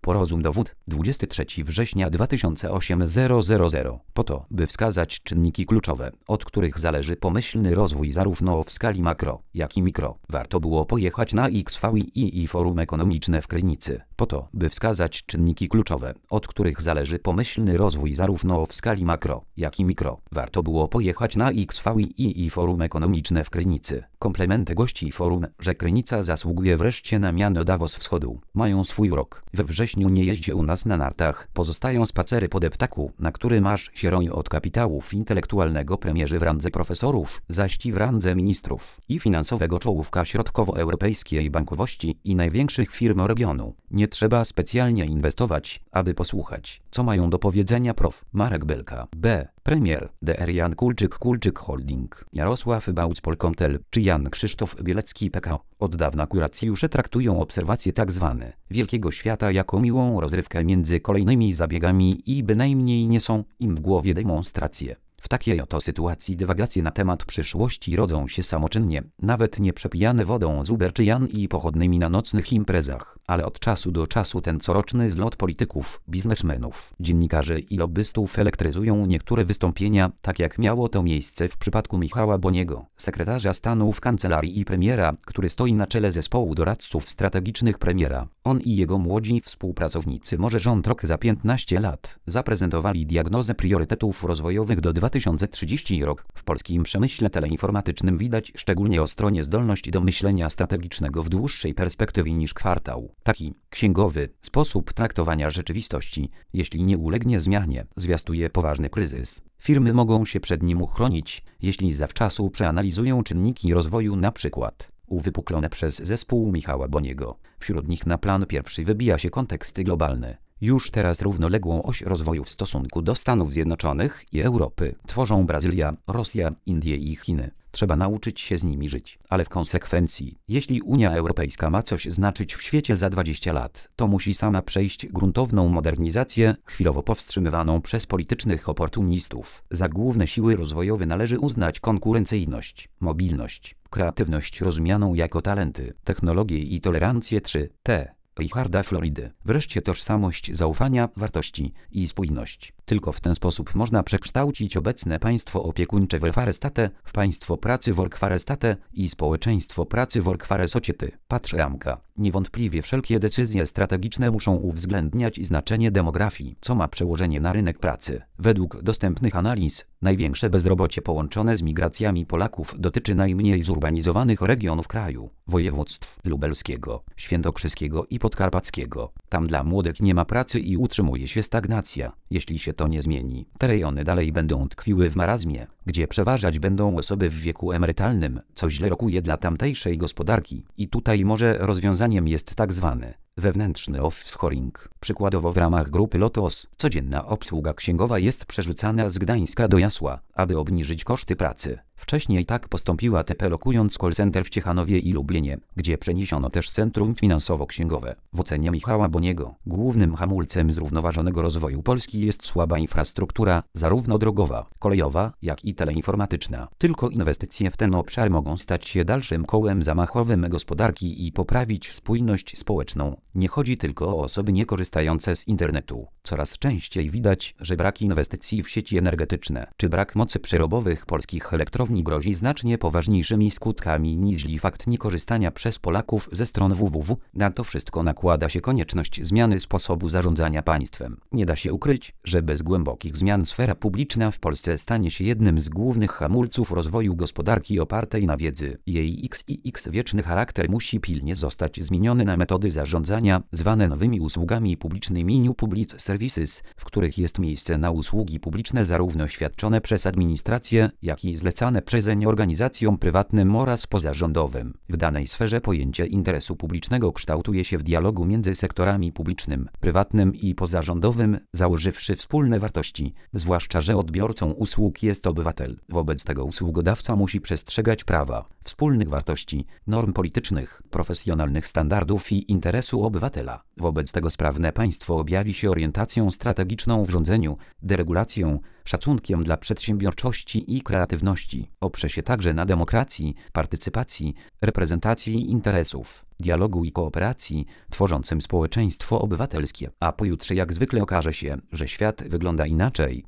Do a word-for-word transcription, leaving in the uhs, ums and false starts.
porozum dowód dwudziestego trzeciego września dwa tysiące osiemnastego. Po to, by wskazać czynniki kluczowe, od których zależy pomyślny rozwój zarówno w skali makro, jak i mikro, warto było pojechać na X V I i Forum Ekonomiczne w Krynicy. Po to, by wskazać czynniki kluczowe, od których zależy pomyślny rozwój zarówno w skali makro, jak i mikro, warto było pojechać na X V I i Forum Ekonomiczne w Krynicy. Komplementy gości forum, że Krynica zasługuje wreszcie na miano Davos Wschodu, mają swój urok. We wrześniu nie jeździ u nas na nartach, pozostają spacery po deptaku, na którym aż się roi od kapitałów intelektualnego premierzy w randze profesorów, zaś ci w randze ministrów i finansowego czołówka środkowoeuropejskiej bankowości i największych firm regionu. Nie trzeba specjalnie inwestować, aby posłuchać, co mają do powiedzenia prof. Marek Belka, B. Premier, D R Jan Kulczyk Kulczyk Holding, Jarosław Bauc Polkomtel czy Jan Krzysztof Bielecki P K O. Od dawna kuracjusze traktują obserwacje tzw. wielkiego świata jako miłą rozrywkę między kolejnymi zabiegami i bynajmniej nie są im w głowie demonstracje. W takiej oto sytuacji dywagacje na temat przyszłości rodzą się samoczynnie, nawet nie przepijane wodą z Uber czy Jan i pochodnymi na nocnych imprezach, ale od czasu do czasu ten coroczny zlot polityków, biznesmenów, dziennikarzy i lobbystów elektryzują niektóre wystąpienia, tak jak miało to miejsce w przypadku Michała Boniego, sekretarza stanu w kancelarii i premiera, który stoi na czele zespołu doradców strategicznych premiera. On i jego młodzi współpracownicy, może rząd rok za piętnaście lat, zaprezentowali diagnozę priorytetów rozwojowych do dwa tysiące trzydziestego roku. W polskim przemyśle teleinformatycznym widać szczególnie o stronie zdolność do myślenia strategicznego w dłuższej perspektywie niż kwartał. Taki księgowy sposób traktowania rzeczywistości, jeśli nie ulegnie zmianie, zwiastuje poważny kryzys. Firmy mogą się przed nim uchronić, jeśli zawczasu przeanalizują czynniki rozwoju, na przykład uwypuklone przez zespół Michała Boniego. Wśród nich na plan pierwszy wybija się kontekst globalny. Już teraz równoległą oś rozwoju w stosunku do Stanów Zjednoczonych i Europy tworzą Brazylia, Rosja, Indie i Chiny. Trzeba nauczyć się z nimi żyć, ale w konsekwencji, jeśli Unia Europejska ma coś znaczyć w świecie za dwadzieścia lat, to musi sama przejść gruntowną modernizację, chwilowo powstrzymywaną przez politycznych oportunistów. Za główne siły rozwojowe należy uznać konkurencyjność, mobilność, kreatywność rozumianą jako talenty, technologię i tolerancję trzy T. Richarda Floridy. Wreszcie tożsamość, zaufania, wartości i spójność. Tylko w ten sposób można przekształcić obecne państwo opiekuńcze welfare state w państwo pracy workfare state i społeczeństwo pracy workfare society. Patrz ramka. Niewątpliwie wszelkie decyzje strategiczne muszą uwzględniać znaczenie demografii, co ma przełożenie na rynek pracy. Według dostępnych analiz, największe bezrobocie połączone z migracjami Polaków dotyczy najmniej zurbanizowanych regionów kraju, województw lubelskiego, świętokrzyskiego i podkarpackiego. Tam dla młodych nie ma pracy i utrzymuje się stagnacja. Jeśli się to nie zmieni, te rejony dalej będą tkwiły w marazmie, gdzie przeważać będą osoby w wieku emerytalnym, co źle rokuje dla tamtejszej gospodarki. I tutaj może rozwiązaniem jest tak zwany wewnętrzny offshoring. Przykładowo w ramach grupy Lotos codzienna obsługa księgowa jest przerzucana z Gdańska do Jasła, aby obniżyć koszty pracy. Wcześniej tak postąpiła T P, lokując call center w Ciechanowie i Lublinie, gdzie przeniesiono też centrum finansowo-księgowe. W ocenie Michała Boniego głównym hamulcem zrównoważonego rozwoju Polski jest słaba infrastruktura, zarówno drogowa, kolejowa, jak i teleinformatyczna. Tylko inwestycje w ten obszar mogą stać się dalszym kołem zamachowym gospodarki i poprawić spójność społeczną. Nie chodzi tylko o osoby niekorzystające z internetu. Coraz częściej widać, że brak inwestycji w sieci energetyczne czy brak mocy przerobowych polskich elektrowni grozi znacznie poważniejszymi skutkami niż fakt niekorzystania przez Polaków ze stron www. Na to wszystko nakłada się konieczność zmiany sposobu zarządzania państwem. Nie da się ukryć, że bez głębokich zmian sfera publiczna w Polsce stanie się jednym z głównych hamulców rozwoju gospodarki opartej na wiedzy. Jej X i X wieczny charakter musi pilnie zostać zmieniony na metody zarządzania, zwane nowymi usługami publicznymi New Public Services, w których jest miejsce na usługi publiczne zarówno świadczone przez administrację, jak i zlecane przezeń organizacjom prywatnym oraz pozarządowym. W danej sferze pojęcie interesu publicznego kształtuje się w dialogu między sektorami publicznym, prywatnym i pozarządowym, założywszy wspólne wartości, zwłaszcza że odbiorcą usług jest obywatel. Wobec tego usługodawca musi przestrzegać prawa, wspólnych wartości, norm politycznych, profesjonalnych standardów i interesu obywateli. obywatela. Wobec tego sprawne państwo objawi się orientacją strategiczną w rządzeniu, deregulacją, szacunkiem dla przedsiębiorczości i kreatywności. Oprze się także na demokracji, partycypacji, reprezentacji interesów, dialogu i kooperacji, tworzącym społeczeństwo obywatelskie. A pojutrze jak zwykle okaże się, że świat wygląda inaczej.